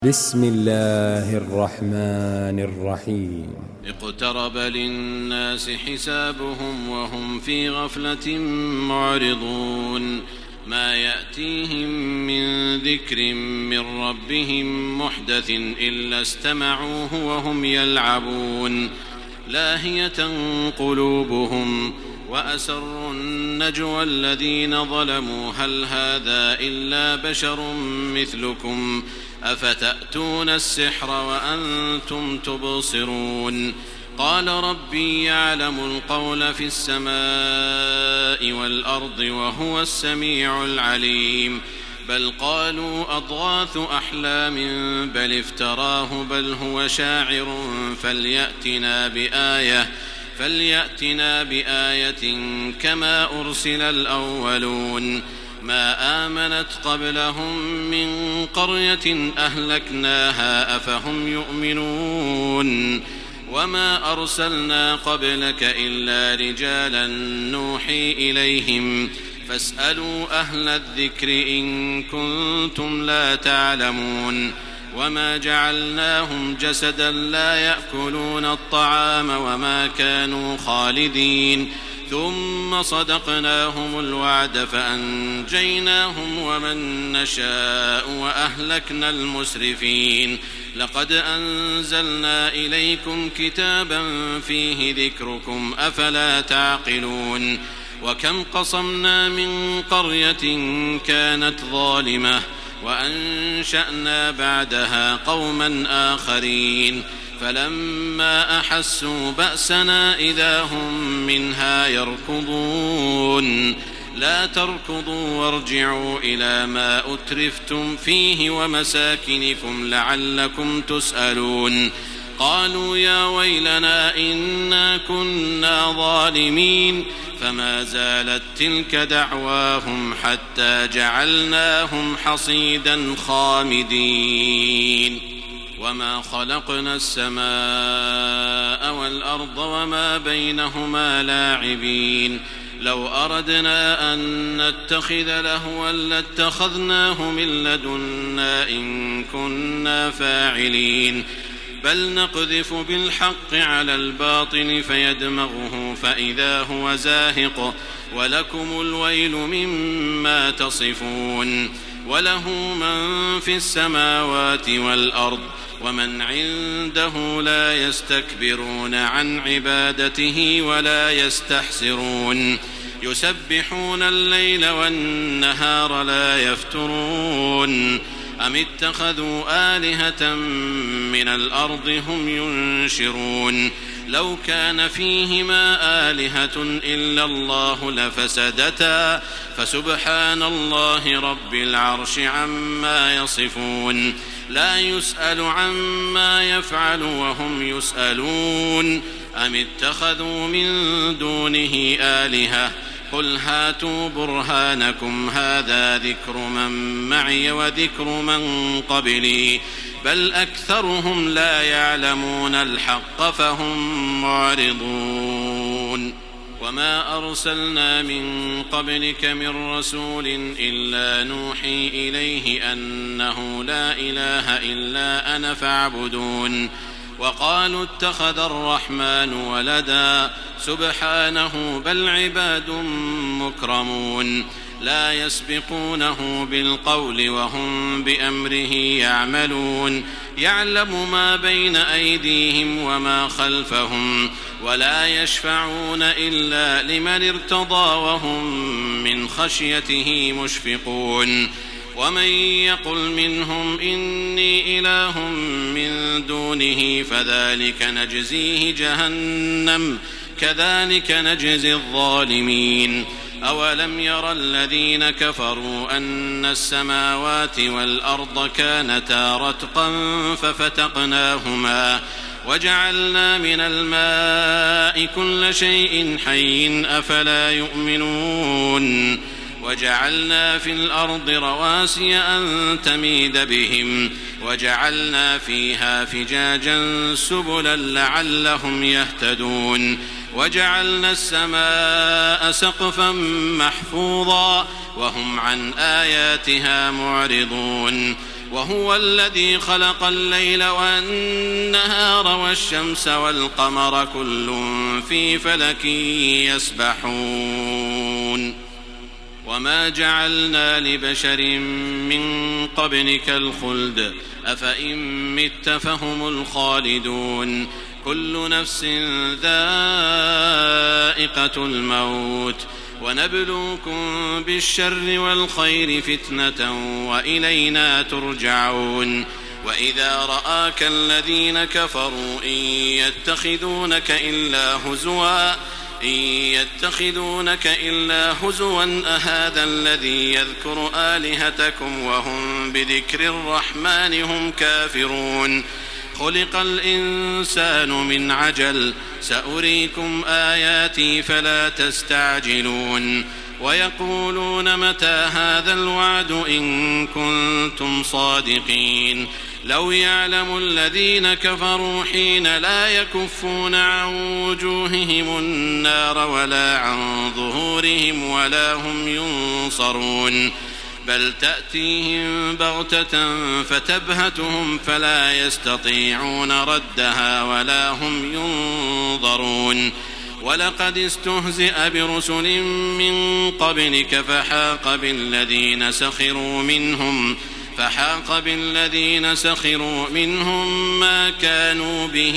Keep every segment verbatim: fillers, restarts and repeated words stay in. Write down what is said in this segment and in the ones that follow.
بسم الله الرحمن الرحيم اقترب للناس حسابهم وهم في غفلة معرضون ما يأتيهم من ذكر من ربهم محدث إلا استمعوه وهم يلعبون لاهية قلوبهم وأسروا النجوى الذين ظلموا هل هذا إلا بشر مثلكم أفتأتون السحر وأنتم تبصرون قال ربي يعلم القول في السماء والأرض وهو السميع العليم بل قالوا أضغاث أحلام بل افتراه بل هو شاعر فليأتنا بآية فليأتنا بآية كما أرسل الأولون ما آمنت قبلهم من قرية أهلكناها أفهم يؤمنون وما أرسلنا قبلك إلا رجالا نوحي إليهم فاسألوا أهل الذكر إن كنتم لا تعلمون وما جعلناهم جسدا لا يأكلون الطعام وما كانوا خالدين ثم صدقناهم الوعد فأنجيناهم ومن نشاء وأهلكنا المسرفين لقد أنزلنا إليكم كتابا فيه ذكركم أفلا تعقلون وكم قصمنا من قرية كانت ظالمة وأنشأنا بعدها قوما آخرين فلما أحسوا بأسنا إذا هم منها يركضون لا تركضوا وارجعوا إلى ما أترفتم فيه ومساكنكم لعلكم تسألون قالوا يا ويلنا إنا كنا ظالمين فما زالت تلك دعواهم حتى جعلناهم حصيدا خامدين وما خلقنا السماء والأرض وما بينهما لاعبين لو أردنا أن نتخذ لهوا لاتخذناه من لدنا إن كنا فاعلين بل نقذف بالحق على الباطل فيدمغه فإذا هو زاهق ولكم الويل مما تصفون وله من في السماوات والأرض ومن عنده لا يستكبرون عن عبادته ولا يستحسرون يسبحون الليل والنهار لا يفترون أم اتخذوا آلهة من الأرض هم ينشرون لو كان فيهما آلهة إلا الله لفسدتا فسبحان الله رب العرش عما يصفون لا يسأل عما يفعل وهم يسألون أم اتخذوا من دونه آلهة قل هاتوا برهانكم هذا ذكر من معي وذكر من قبلي بل أكثرهم لا يعلمون الحق فهم معرضون وما أرسلنا من قبلك من رسول إلا نوحي إليه أنه لا إله إلا أنا فاعبدون وقالوا اتخذ الرحمن ولدا سبحانه بل عباد مكرمون لا يسبقونه بالقول وهم بأمره يعملون يعلم ما بين أيديهم وما خلفهم ولا يشفعون إلا لمن ارتضى وهم من خشيته مشفقون ومن يقل منهم إني إله من دونه فذلك نجزيه جهنم كذلك نجزي الظالمين أولم ير الذين كفروا أن السماوات والأرض كانتا رتقا ففتقناهما وجعلنا من الماء كل شيء حي أفلا يؤمنون وجعلنا في الأرض رواسي أن تميد بهم وجعلنا فيها فجاجا سبلا لعلهم يهتدون وجعلنا السماء سقفا محفوظا وهم عن آياتها معرضون وهو الذي خلق الليل والنهار والشمس والقمر كل في فلك يسبحون وما جعلنا لبشر من قبلك الخلد أفإن مت فهم الخالدون كل نفس ذائقة الموت ونبلوكم بالشر والخير فتنة وإلينا ترجعون وإذا رآك الذين كفروا إن يتخذونك إلا هزوا إن يتخذونك إلا هزوا أهذا الذي يذكر آلهتكم وهم بذكر الرحمن هم كافرون خلق الإنسان من عجل سأريكم آياتي فلا تستعجلون ويقولون متى هذا الوعد إن كنتم صادقين لو يعلم الذين كفروا حين لا يكفون عن وجوههم النار ولا عن ظهورهم ولا هم ينصرون بل تأتيهم بغتة فتبهتهم فلا يستطيعون ردها ولا هم ينظرون ولقد استهزئ برسل من قبلك فحاق بالذين سخروا منهم فحاق بالذين سخروا منهم ما كانوا به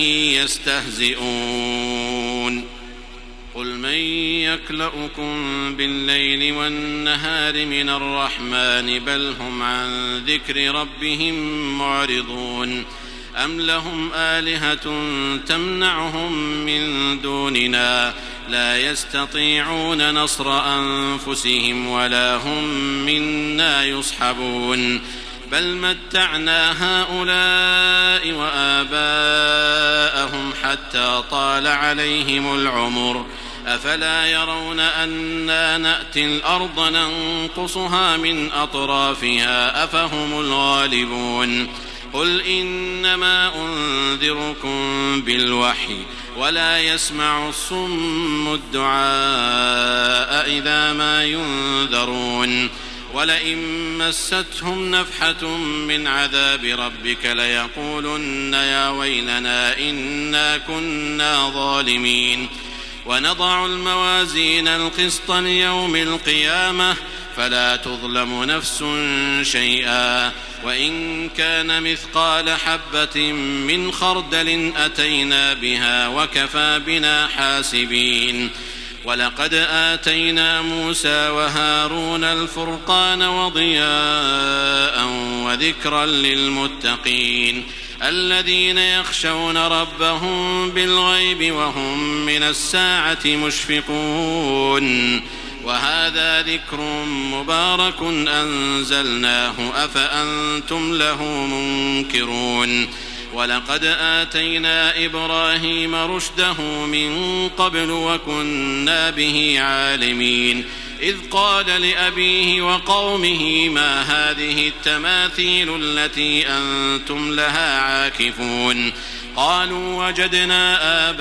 يستهزئون قل من يكلؤكم بالليل والنهار من الرحمن بل هم عن ذكر ربهم معرضون أم لهم آلهة تمنعهم من دوننا لا يستطيعون نصر أنفسهم ولا هم منا يصحبون بل متعنا هؤلاء وآباءهم حتى طال عليهم العمر أفلا يرون أنا نأتي الأرض ننقصها من أطرافها أفهم الغالبون قل إنما أنذركم بالوحي ولا يسمع الصم الدعاء إذا ما ينذرون ولئن مستهم نفحة من عذاب ربك ليقولن يا ويلنا إنا كنا ظالمين ونضع الموازين القسط ليوم القيامة فلا تظلم نفس شيئا وإن كان مثقال حبة من خردل أتينا بها وكفى بنا حاسبين ولقد آتينا موسى وهارون الفرقان وضياء وذكرا للمتقين الذين يخشون ربهم بالغيب وهم من الساعة مشفقون وهذا ذكر مبارك أنزلناه أفأنتم له منكرون ولقد آتينا إبراهيم رشده من قبل وكنا به عالمين إذ قال لأبيه وقومه ما هذه التماثيل التي أنتم لها عاكفون قالوا وجدنا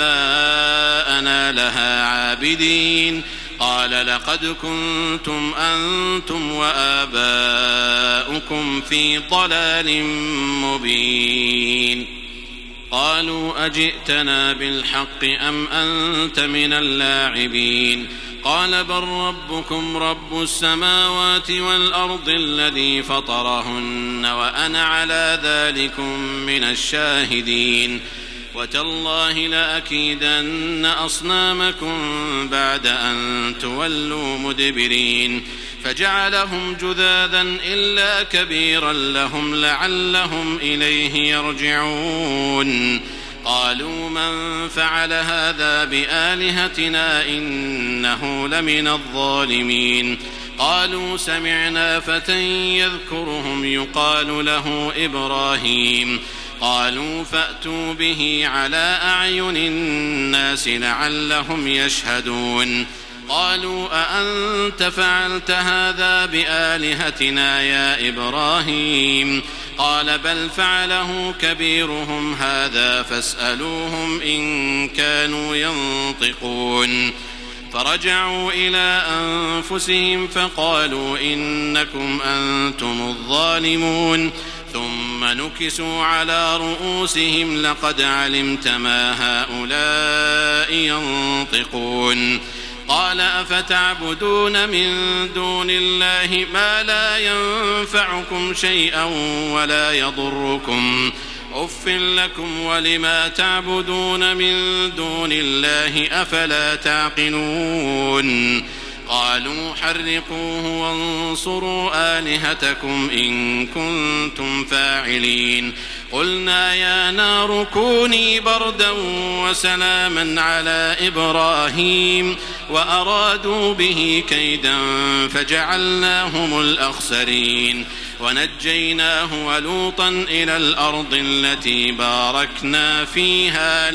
آباءنا لها عابدين قال لقد كنتم أنتم وآباؤكم في ضلال مبين قالوا أجئتنا بالحق أم أنت من اللاعبين قال بل ربكم رب السماوات والأرض الذي فطرهن وأنا على ذلكم من الشاهدين وتالله لأكيدن أصنامكم بعد أن تولوا مدبرين فجعلهم جذاذا إلا كبيرا لهم لعلهم إليه يرجعون قالوا من فعل هذا بآلهتنا إنه لمن الظالمين قالوا سمعنا فتى يذكرهم يقال له إبراهيم قالوا فأتوا به على أعين الناس لعلهم يشهدون قالوا أأنت فعلت هذا بآلهتنا يا إبراهيم قال بل فعله كبيرهم هذا فاسألوهم إن كانوا ينطقون فرجعوا إلى أنفسهم فقالوا إنكم أنتم الظالمون ثم نكسوا على رؤوسهم لقد علمت ما هؤلاء ينطقون قال أفتعبدون من دون الله ما لا ينفعكم شيئا ولا يضركم أف لكم ولما تعبدون من دون الله أفلا تعقلون قالوا حرقوه وانصروا آلهتكم إن كنتم فاعلين قلنا يا نار كوني بردا وسلاما على إبراهيم وأرادوا به كيدا فجعلناهم الأخسرين ونجيناه ولوطا إلى الأرض التي باركنا فيها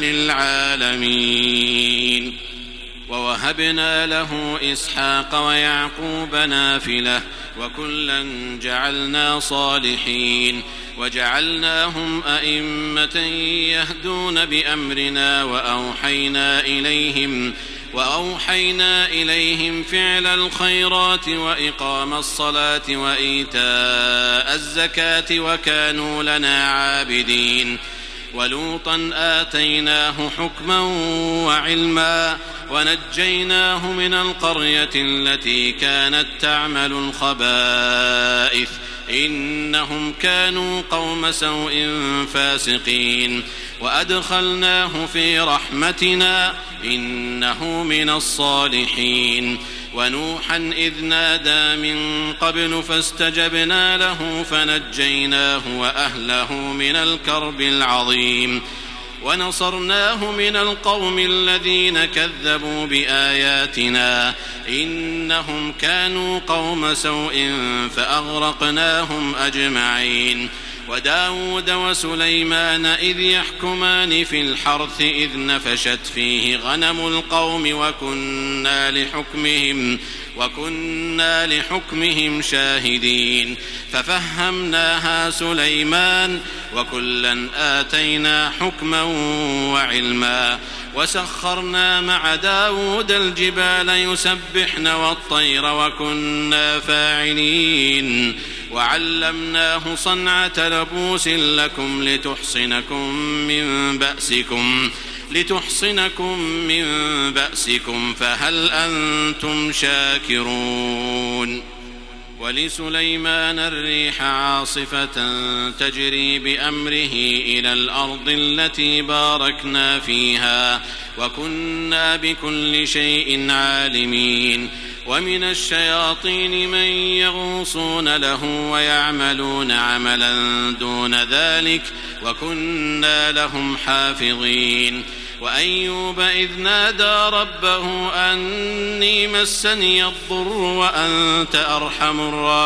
للعالمين ووهبنا له إسحاق ويعقوب نافلة وكلا جعلنا صالحين وجعلناهم أئمة يهدون بأمرنا وأوحينا إليهم وأوحينا إليهم فعل الخيرات وإقام الصلاة وإيتاء الزكاة وكانوا لنا عابدين ولوطا آتيناه حكما وعلما ونجيناه من القرية التي كانت تعمل الخبائث إنهم كانوا قوم سوء فاسقين وأدخلناه في رحمتنا إنه من الصالحين ونوحا إذ نادى من قبل فاستجبنا له فنجيناه وأهله من الكرب العظيم ونصرناه من القوم الذين كذبوا بآياتنا إنهم كانوا قوم سوء فأغرقناهم أجمعين وداود وسليمان إذ يحكمان في الحرث إذ نفشت فيه غنم القوم وكنا لحكمهم وكنا لحكمهم شاهدين ففهمناها سليمان وكلا آتينا حكما وعلما وسخرنا مع داود الجبال يسبحن والطير وكنا فاعلين وعلمناه صنعة لبوس لكم لتحصنكم من بأسكم لتحصنكم من بأسكم فهل أنتم شاكرون ولسليمان الريح عاصفة تجري بأمره إلى الأرض التي باركنا فيها وكنا بكل شيء عالمين ومن الشياطين من يغوصون له ويعملون عملا دون ذلك وكنا لهم حافظين وأيوب إذ نادى ربه أني مسني الضر وأنت أرحم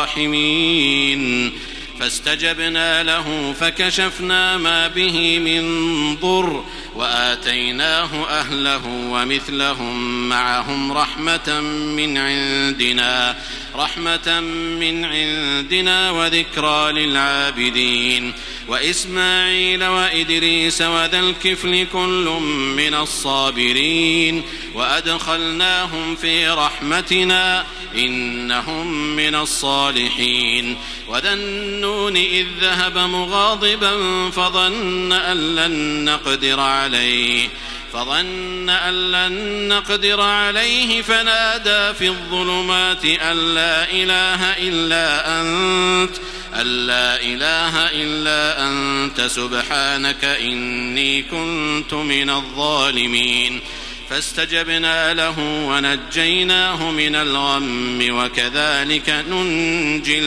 الراحمين فاستجبنا له فكشفنا ما به من ضر وآتيناه أهله ومثلهم معهم رحمة من عندنا رحمة من عندنا وذكرى للعابدين وإسماعيل وإدريس وذا الكفل كل من الصابرين وأدخلناهم في رحمتنا إنهم من الصالحين وذا النون إذ ذهب مغاضبا فظن أن لن نقدر عليه فظن أن لن نقدر عليه فنادى في الظلمات أن لا إله إلا أنت أن لا إله إلا أنت سبحانك إني كنت من الظالمين فاستجبنا له ونجيناه من الغم وكذلك ننجي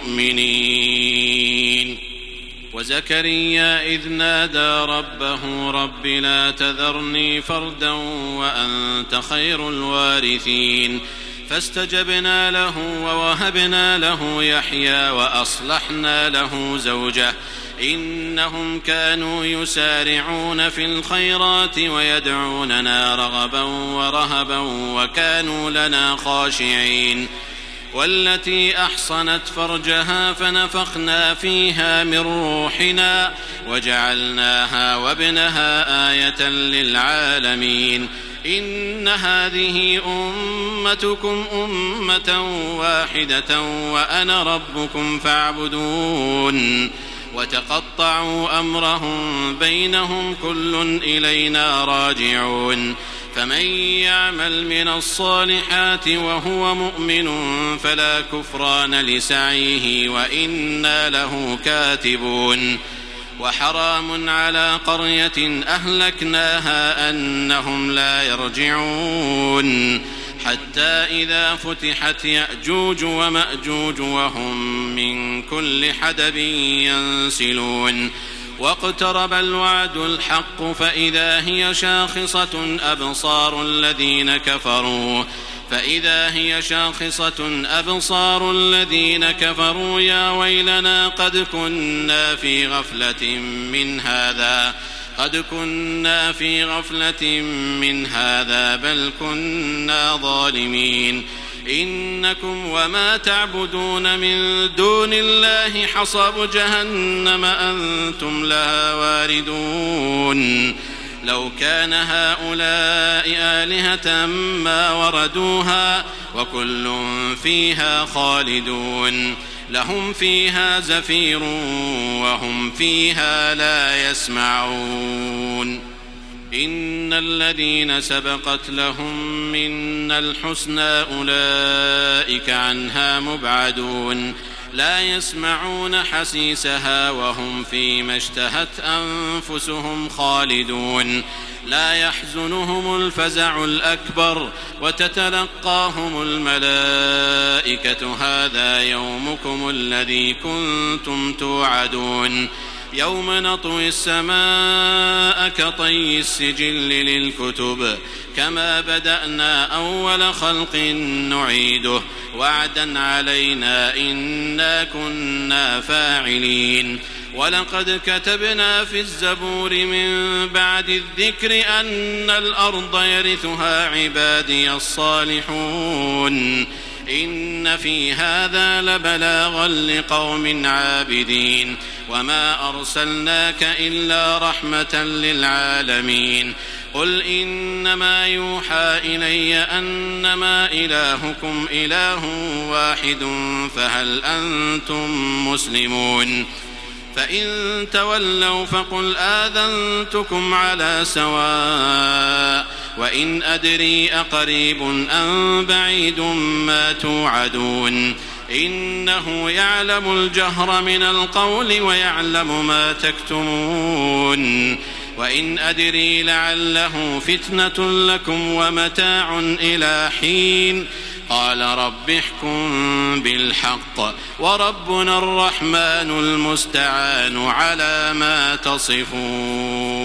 المؤمنين وزكريا إذ نادى ربه رب لا تذرني فردا وأنت خير الوارثين فاستجبنا له ووهبنا له يحيى وأصلحنا له زوجه إنهم كانوا يسارعون في الخيرات ويدعوننا رغبا ورهبا وكانوا لنا خاشعين والتي أحصنت فرجها فنفخنا فيها من روحنا وجعلناها وابنها آية للعالمين إن هذه أمتكم أمة واحدة وأنا ربكم فاعبدون وتقطعوا أمرهم بينهم كل إلينا راجعون فمن يعمل من الصالحات وهو مؤمن فلا كفران لسعيه وإنا له كاتبون وحرام على قرية أهلكناها أنهم لا يرجعون حتى إذا فتحت يأجوج ومأجوج وهم من كل حدب ينسلون واقترب الوعد الحق فإذا هي شاخصة أبصار الذين كفروا فإذا هي شاخصة أبصار الذين كفروا يا ويلنا قد كنا في غفلة من هذا قد كنا في غفلة من هذا بل كنا ظالمين إنكم وما تعبدون من دون الله حصب جهنم أنتم لها واردون لو كان هؤلاء آلهة ما وردوها وكل فيها خالدون لهم فيها زفير وهم فيها لا يسمعون إن الذين سبقت لهم منا الحسنى أولئك عنها مبعدون لا يسمعون حسيسها وهم فيما اشتهت أنفسهم خالدون لا يحزنهم الفزع الأكبر وتتلقاهم الملائكة هذا يومكم الذي كنتم توعدون يوم نطوي السماء كطي السجل للكتب كما بدأنا أول خلق نعيده وعدا علينا إنا كنا فاعلين ولقد كتبنا في الزبور من بعد الذكر أن الأرض يرثها عبادي الصالحون إن في هذا لبلاغا لقوم عابدين وما أرسلناك إلا رحمة للعالمين قل إنما يوحى إلي أنما إلهكم إله واحد فهل أنتم مسلمون فإن تولوا فقل آذنتكم على سواء وإن أدري أقريب أم بعيد ما توعدون إنه يعلم الجهر من القول ويعلم ما تكتمون وإن أدري لعله فتنة لكم ومتاع إلى حين قال رب احكم بالحق وربنا الرحمن المستعان على ما تصفون.